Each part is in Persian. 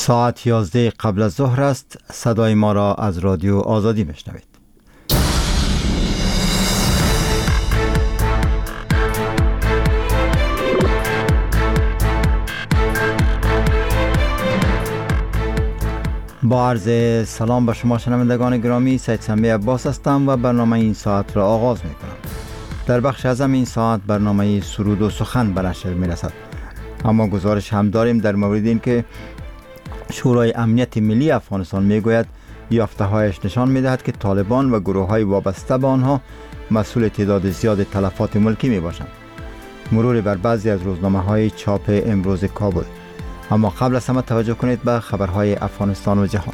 ساعت 11 قبل از ظهر است. صدای ما را از رادیو آزادی میشنوید. با عرض سلام به شما شنوندگان گرامی، سید سمی عباس هستم و برنامه این ساعت را آغاز می کنم. در بخش ازم این ساعت برنامه سرود و سخن به نشر می رسد. اما گزارش هم داریم در مورد این که شورای امنیت ملی افغانستان می گوید یافته‌هایش نشان می دهد که طالبان و گروه های وابسته به آنها مسئول تعداد زیاد تلفات ملکی می باشند. مرور بر بعضی از روزنامه های چاپ امروز کابل. اما قبل از همه توجه کنید به خبرهای افغانستان و جهان.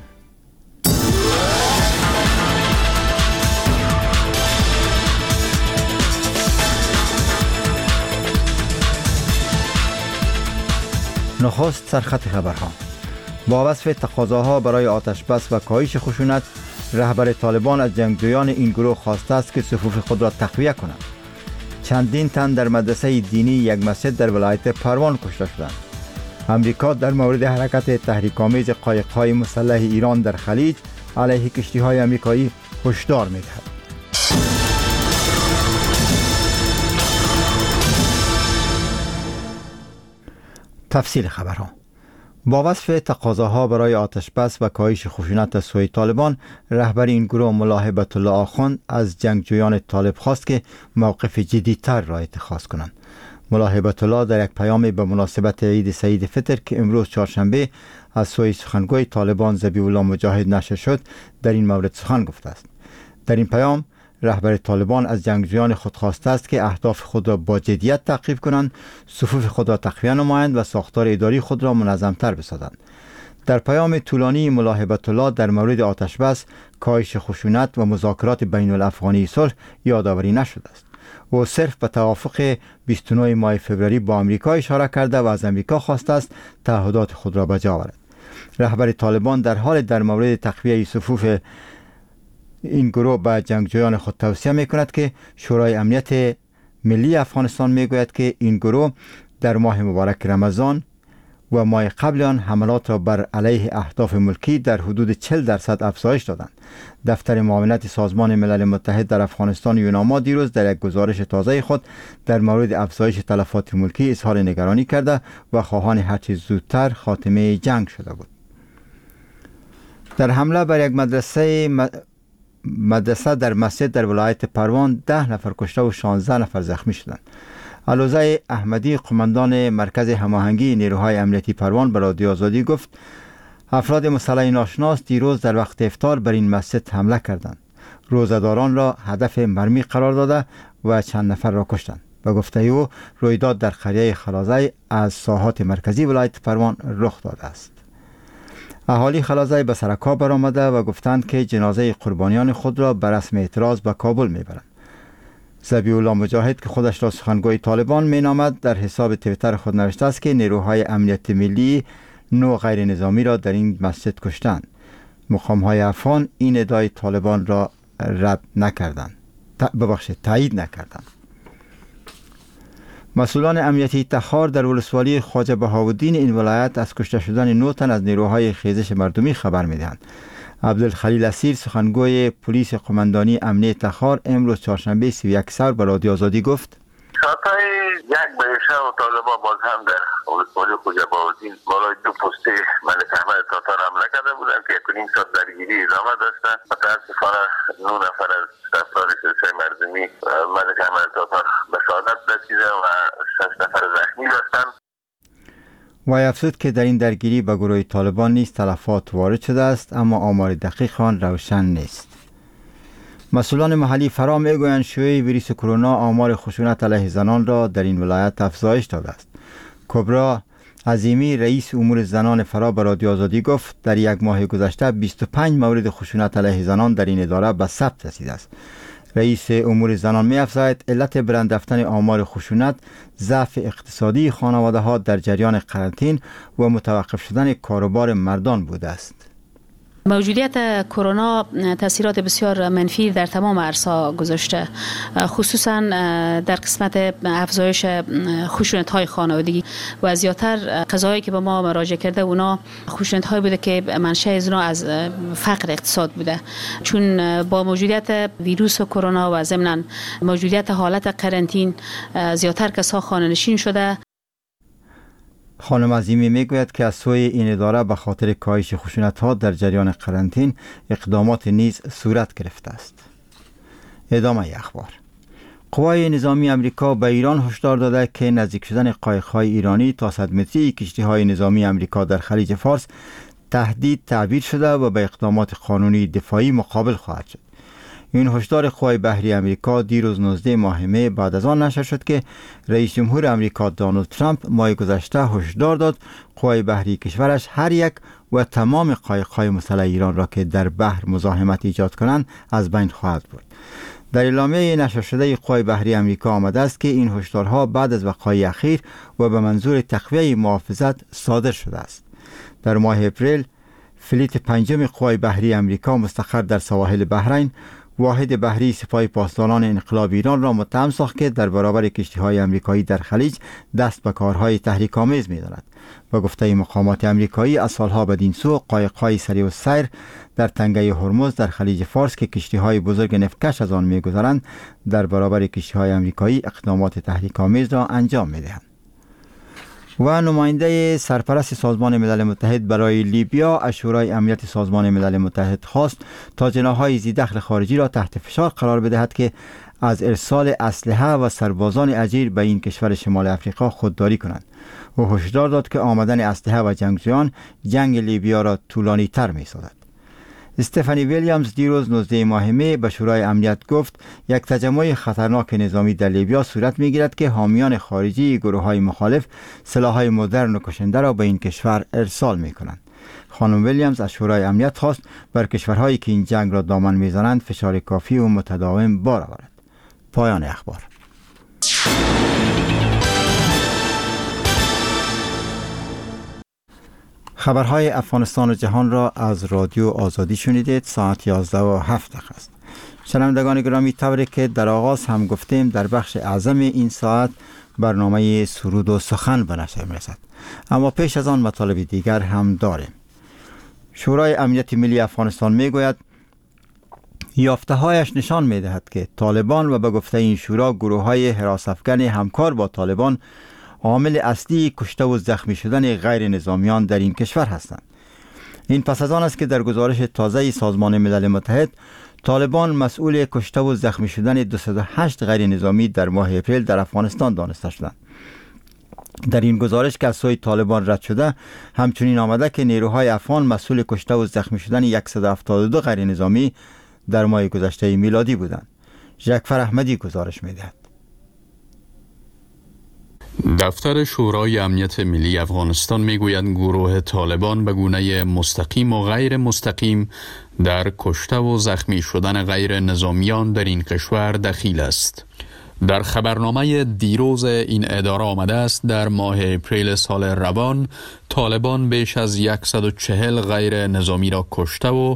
نخست سرخط خبرها. با وصف تقاضاها برای آتش بس و کاهش خشونت، رهبر طالبان از جنگجویان این گروه خواسته است که صفوف خود را تقویت کنند. چندین تن در مدرسه دینی یک مسجد در ولایت پروان کشته شدند. امریکا در مورد حرکت تحریک‌آمیز قایق‌های مسلح ایران در خلیج علیه کشتی‌های آمریکایی هشدار می‌دهد. تفصیل خبرها. با وصف تقاضاها برای آتش بس و کاهش خشونت از سوی طالبان، رهبر این گروه ملا هیبت الله آخوند از جنگجویان طالب خواست که موقف جدی‌تر را اتخاذ کنند. ملا هیبت الله در یک پیام به مناسبت عید سعید فطر که امروز چهارشنبه از سوی سخنگوی طالبان ذبیح الله مجاهد نشر شد در این مورد سخن گفته است. در این پیام رهبر طالبان از جنگجویان خود خواسته است که اهداف خود را با جدیت تعقیب کنند، صفوف خود را تقویت نمایند و ساختار اداری خود را منظم‌تر بسازند. در پیام طولانی ملا هیبت الله در مورد آتش بس، کاهش خشونت و مذاکرات بین الافغانی صلح یادآوری نشده است. او صرف به توافق 29 ماه فوریه با آمریکا اشاره کرده و از آمریکا خواسته است تعهدات خود را بجا آورد. رهبر طالبان در حال در مورد تقویت صفوف این گروه به جنگجویان خود توصیه می‌کند که شورای امنیت ملی افغانستان می‌گوید که این گروه در ماه مبارک رمضان و ماه قبل آن حملات را بر علیه اهداف ملکی در حدود 40% افزایش دادند. دفتر معاونت سازمان ملل متحد در افغانستان یوناما دیروز در یک گزارش تازه خود در مورد افزایش تلفات ملکی اظهار نگرانی کرده و خواهان هرچه زودتر خاتمه جنگ شده بود. در حمله بر یک مدرسه در مسجد در ولایت پروان 10 نفر کشته و 16 نفر زخمی شدند. علوزای احمدی، قماندان مرکز هماهنگی نیروهای امنیتی پروان، به رادیو آزادی گفت افراد مسلح ناشناس دیروز در وقت افطار بر این مسجد حمله کردند. روزه‌داران را هدف مرمی قرار داده و چند نفر را کشتند. به گفته او رویداد در قریه خلازای از ساحات مرکزی ولایت پروان رخ داده است. اهالی خلازای به سرکا برآمده و گفتند که جنازه قربانیان خود را به رسم اعتراض به کابل میبرند. ذبیح الله مجاهد که خودش را سخنگوی طالبان مینامد در حساب توییتر خود نوشته است که نیروهای امنیت ملی 9 غیر نظامی را در این مسجد کشتند. مقام‌های افغان این ادعای طالبان را تایید نکردند. مسئولان امنیتی تخار در ولسوالی خواجه بهاءالدین این ولایت از کشته شدن 9 تن از نیروهای خیزش مردمی خبر می‌دهند. عبدالخلیل اسیر، سخنگوی پلیس قماندانی امنیه تخار، امروز چهارشنبه 31 سال به رادیو آزادی گفت ساعتهای 1 به شب طالبان باز هم در ولسوالی خواجه بهاءالدین بالای 2 پست ملک احمد تاتار حمله کرده بودند که 1.5 ساعت درگیری ادامه داشتند. متاسفانه 9 نفر از افراد خیزش مردمی ملک احمد تاتار به شهادت رسیده و 6 نفر زخمی هستند. وی افزود که در این درگیری به گروه طالبان نیز تلفات وارد شده است، اما آمار دقیق آن روشن نیست. مسئولان محلی فرا میگویند شیوع ویروس کرونا آمار خشونت علیه زنان را در این ولایت افزایش داده است. کبرا عظیمی، رئیس امور زنان فرا، به رادیو آزادی گفت در یک ماه گذشته 25 مورد خشونت علیه زنان در این اداره به ثبت رسیده است. رئیس امور زنان می افزاید علت بلند رفتن آمار خشونت ضعف اقتصادی خانواده ها در جریان قرنطینه و متوقف شدن کاروبار مردان بوده است. موجودیت کرونا تاثیرات بسیار منفی در تمام عرصه گذاشته، خصوصا در قسمت افزایش خشونت‌های خانوادگی و زیادتر قضایی که به ما مراجعه کرده اونا خشونت‌های بوده که منشأ از اونا از فقر اقتصاد بوده، چون با موجودیت ویروس کرونا و ضمن موجودیت حالت قرنطین زیادتر کسا خانه‌نشین شده. خانم عظیمی میگوید که از سوی این اداره به خاطر کاهش خشونت‌ها در جریان قرنطین اقدامات نیز صورت گرفته است. ادامه اخبار. قوای نظامی امریکا به ایران هشدار داده که نزدیک شدن قایق‌های ایرانی تا 100 متری کشتی‌های نظامی امریکا در خلیج فارس تهدید تعبیر شده و به اقدامات قانونی دفاعی مقابل خواهد شد. این هشدار قوای بحری امریکا دیروز 19 ماه می بعد از آن نشر شد که رئیس جمهور امریکا دونالد ترامپ ماه گذشته هشدار داد قوای بحری کشورش هر یک و تمام قایق‌های مسلح ایران را که در بحر مزاحمت ایجاد کنند از بین خواهد برد. در اعلامیه نشر شده قوای بحری امریکا آمده است که این هشدارها بعد از وقایع اخیر و به منظور تقویه محافظت صادر شده است. در ماه اپریل فلیت پنجم قوای بحری امریکا مستقر در سواحل بحرین واحد بحری سپاه پاسداران انقلاب ایران را متهم ساخت که در برابر کشتی‌های امریکایی در خلیج دست به کارهای تحریک‌آمیز می‌دارد. با گفته مقامات امریکایی از سالها بدین سو قایق‌های سریع السیر در تنگه هرمز در خلیج فارس که کشتی‌های بزرگ نفتکش از آن می‌گذرند در برابر کشتی‌های امریکایی اقدامات تحریک‌آمیز را انجام می‌دهند. و نماینده سرپرست سازمان ملل متحد برای لیبیا از شورای امنیت سازمان ملل متحد خواست تا جناح‌های ذی‌دخل خارجی را تحت فشار قرار بدهد که از ارسال اسلحه و سربازان اجیر به این کشور شمال افریقا خودداری کنند. او هشدار داد که آمدن اسلحه و جنگجویان جنگ لیبیا را طولانی تر می‌سازد. استفانی ویلیامز دیروز 19 ماه می به شورای امنیت گفت یک تجمع خطرناک نظامی در لیبیا صورت می‌گیرد که حامیان خارجی گروه‌های مخالف سلاح‌های مدرن و کشنده را به این کشور ارسال می‌کنند. خانم ویلیامز از شورای امنیت خواست بر کشورهایی که این جنگ را دامن می‌زنند فشار کافی و متداوم بار آورد. پایان اخبار. خبرهای افغانستان و جهان را از رادیو آزادی شنیدید. ساعت 11:07 است. شنوندگان گرامی، طوری که در آغاز هم گفتیم در بخش اعظم این ساعت برنامه سرود و سخن به نشر می‌رسد، اما پیش از آن مطالب دیگر هم داریم. شورای امنیت ملی افغانستان میگوید یافته‌هایش نشان می‌دهد که طالبان و به گفته این شورا گروه‌های حراس‌افکن همکار با طالبان عامل اصلی کشته و زخمی شدن غیر نظامیان در این کشور هستند. این پس از آن است که در گزارش تازه سازمان ملل متحد طالبان مسئول کشته و زخمی شدن 208 غیر نظامی در ماه اپریل در افغانستان دانسته شدند. در این گزارش که از سوی طالبان رد شده همچنین آمده که نیروهای افغان مسئول کشته و زخمی شدن 172 غیر نظامی در ماه گذشته میلادی بودند. ژکفر احمدی گزارش می‌دهد. دفتر شورای امنیت ملی افغانستان میگوید گروه طالبان به گونه مستقیم و غیر مستقیم در کشته و زخمی شدن غیر نظامیان در این کشور دخیل است. در خبرنامه دیروز این اداره آمده است در ماه اپریل سال روان طالبان بیش از 140 غیر نظامی را کشته و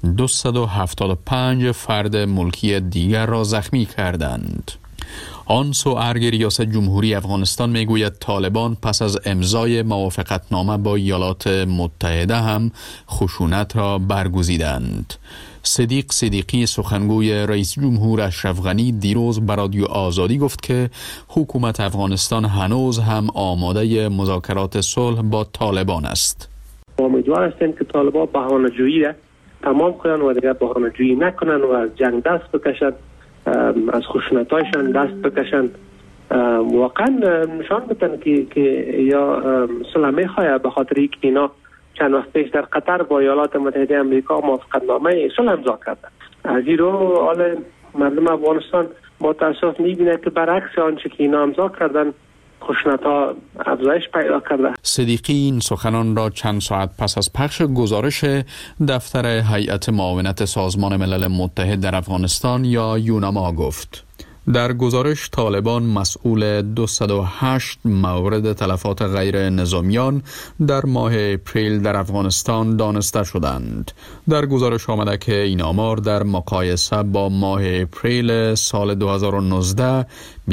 275 فرد ملکی دیگر را زخمی کردند. آن سو ارگ ریاست جمهوری افغانستان میگوید طالبان پس از امضای موافقتنامه با ایالات متحده هم خشونت را برگزیدند. صدیق صدیقی سخنگوی رئیس جمهور اشرف غنی دیروز به رادیو آزادی گفت که حکومت افغانستان هنوز هم آماده مذاکرات صلح با طالبان است. امیدوار هستیم که طالبان بهانه‌جویی را تمام کنند و دیگر بهانه‌جویی نکنند و از جنگ دست بکشند، از خشونت‌هایشان دست بکشند، واقعا نشان بدن که یا صلح می‌خواهد، به خاطر اینکه اینا چند وقت پیش در قطر با ایالات متحده آمریکا موافقتنامه صلح امضا کردند. از این رو حال مردم افغانستان با تأسف می‌بینه که برعکس آنچه که اینا امضا کردن خشونت‌ها افزایش پیدا کرده. صدیقی این سخنان را چند ساعت پس از پخش گزارش دفتر هیئت معاونت سازمان ملل متحد در افغانستان یا یوناما گفت. در گزارش طالبان مسئول 208 مورد تلفات غیر نظامیان در ماه اپریل در افغانستان دانسته شدند. در گزارش آمده که این آمار در مقایسه با ماه اپریل سال 2019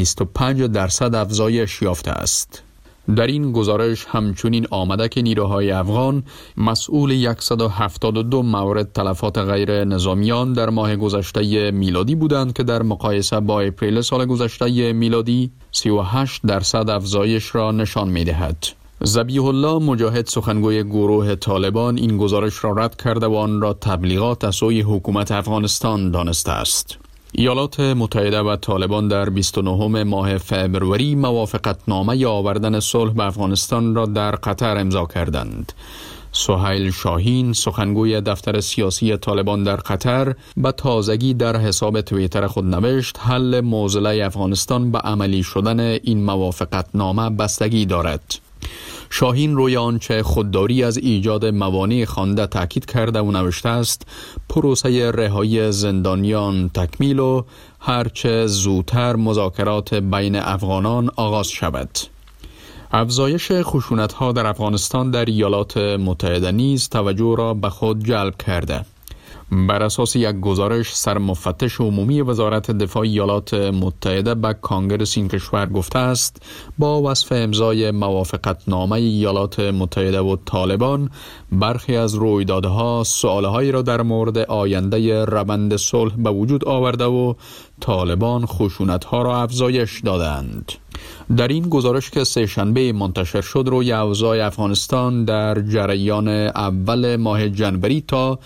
25% افزایش یافته است. در این گزارش همچنین آمده که نیروهای افغان مسئول 172 مورد تلفات غیر نظامیان در ماه گذشته میلادی بودند که در مقایسه با اپریل سال گذشته میلادی 38% افزایش را نشان می دهد. ذبیح الله مجاهد سخنگوی گروه طالبان این گزارش را رد کرده و آن را تبلیغات از سوی حکومت افغانستان دانسته است. ایالات متحده و طالبان در 29 ماه فبروری موافقتنامه آوردن صلح به افغانستان را در قطر امضا کردند. سهیل شاهین سخنگوی دفتر سیاسی طالبان در قطر به تازگی در حساب توییتر خود نوشت حل معضله افغانستان به عملی شدن این موافقتنامه بستگی دارد. شاهین روی آنچه خودداری از ایجاد موانع خوانده تاکید کرده و نوشته است پروسه رهایی زندانیان تکمیل و هرچه زودتر مذاکرات بین افغانان آغاز شود. افزایش خشونت‌ها در افغانستان در ایالات متحده نیز توجه را به خود جلب کرده. بر اساس یک گزارش سرمفتش عمومی وزارت دفاع ایالات متحده به کانگرس این کشور گفته است با وصف امضای موافقتنامه ایالات متحده و طالبان برخی از رویدادها سوالهایی را در مورد آینده روند صلح به وجود آورده و طالبان خشونت‌ها را افزایش دادند. در این گزارش که سه‌شنبه منتشر شد روی اوضاع افغانستان در جریان اول ماه جنوری تا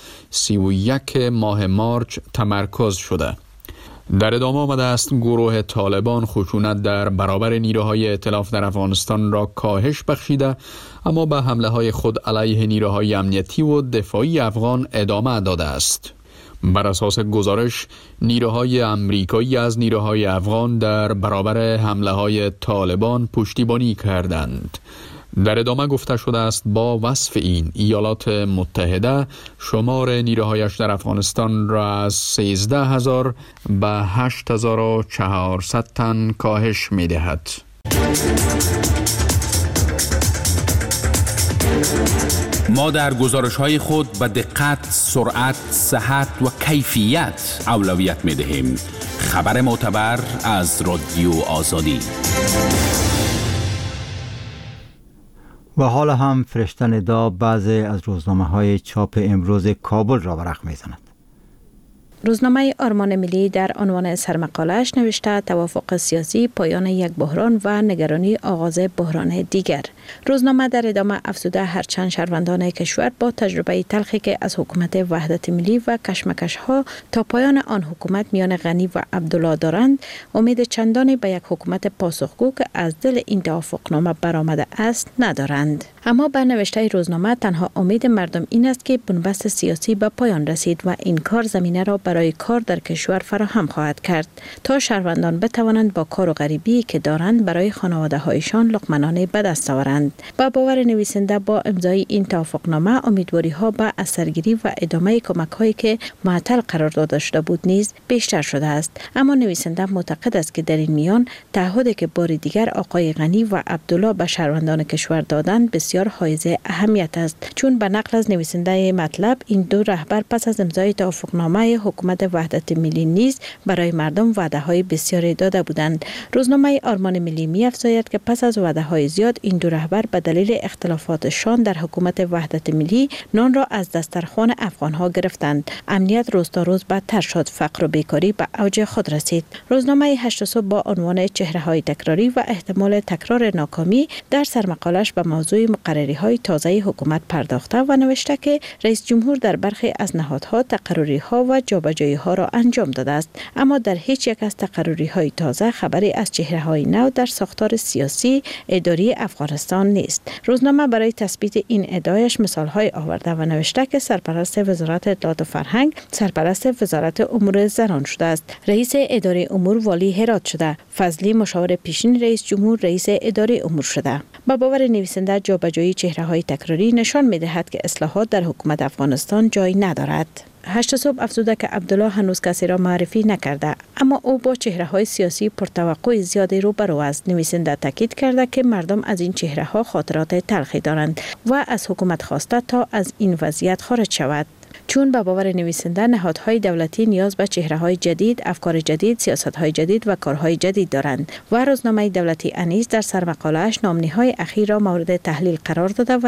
31 ماه مارچ تمرکز شده. در ادامه آمده است گروه طالبان خشونت در برابر نیروهای ائتلاف در افغانستان را کاهش بخشیده اما به حمله‌های خود علیه نیروهای امنیتی و دفاعی افغان ادامه داده است. بر اساس گزارش نیروهای امریکایی از نیروهای افغان در برابر حمله‌های طالبان پشتیبانی کردند. در ادامه گفته شده است با وصف این ایالات متحده شمار نیروهایش در افغانستان را از 13,000 به 8,400 تن کاهش می دهد. ما در گزارش‌های خود به دقت، سرعت، صحت و کیفیت اولویت می‌دهیم. خبر معتبر از رادیو آزادی. و حالا هم فرشته ندا بعضی از روزنامه‌های چاپ امروز کابل را ورق می‌زند. روزنامه آرمان ملی در عنوان سرمقاله‌اش نوشته توافق سیاسی پایان یک بحران و نگرانی آغاز بحران دیگر. روزنامه در ادامه افزوده هرچند شهروندان کشور با تجربه تلخی که از حکومت وحدت ملی و کشمکش‌ها تا پایان آن حکومت میان غنی و عبدالله دارند، امید چندانی به یک حکومت پاسخگو که از دل این توافقنامه برآمده است ندارند. اما به نوشته روزنامه تنها امید مردم این است که بنبست سیاسی به پایان رسید و این کار زمینه را برای کار در کشور فراهم خواهد کرد تا شهروندان بتوانند با کار و غریبی که دارند برای خانواده‌هایشان لقمه‌نان به دست آورند. با باور نویسنده با امضای این توافقنامه امیدواری‌ها به اثرگیری و ادامه کمک‌هایی که معطل قرار داده شده بود نیز بیشتر شده است. اما نویسنده معتقد است که در این میان تعهدی که بار دیگر آقای غنی و عبدالله به شهروندان کشور دادند بسیار حائز اهمیت است، چون به نقل از نویسنده مطلب این دو رهبر پس از امضای توافقنامه حکومت وحدت ملی نیز برای مردم وعده‌های بسیاری داده بودند. روزنامه آرمان ملی می‌افزاید که پس از وعده‌های زیاد این دو رهبر به دلیل اختلافاتشان در حکومت وحدت ملی نان را از دسترخوان افغان‌ها گرفتند. امنیت روز تا روز بدتر شد، فقر و بیکاری به اوج خود رسید. روزنامه 8 صبح با عنوان چهره‌های تکراری و احتمال تکرار ناکامی در سرمقاله‌اش به موضوع مقرری‌های تازه حکومت پرداخته و نوشته که رئیس جمهور در برخی از نهادها تقرری‌ها و جابجایی‌ها را انجام داده است، اما در هیچ یک از تقرری‌های تازه خبری از چهره‌های نو در ساختار سیاسی اداری افغانستان نیست. روزنامه برای تثبیت این ادعایش مثال‌های آورده و نوشته که سرپرست وزارت اطلاعات و فرهنگ سرپرست وزارت امور زنان شده است، رئیس اداره امور والی هرات شده، فضلی مشاور پیشین رئیس جمهور رئیس اداره امور شده. با باور نویسنده جابجایی چهره‌های تکراری نشان می‌دهد که اصلاحات در حکومت افغانستان جای ندارد. 8 صبح افزوده که عبدالله هنوز کسی را معرفی نکرده، اما او با چهره‌های سیاسی پرتوقع زیادی روبرو است. نویسنده تاکید کرده که مردم از این چهره‌ها خاطرات تلخی دارند و از حکومت خواسته تا از این وضعیت خارج شود. چون به باور نویسنده نهادهای دولتی نیاز به چهره‌های جدید، افکار جدید، سیاست‌های جدید و کارهای جدید دارند و روزنامه دولتی انیس در سرمقاله‌اش نامه‌های اخیر را مورد تحلیل قرار داده و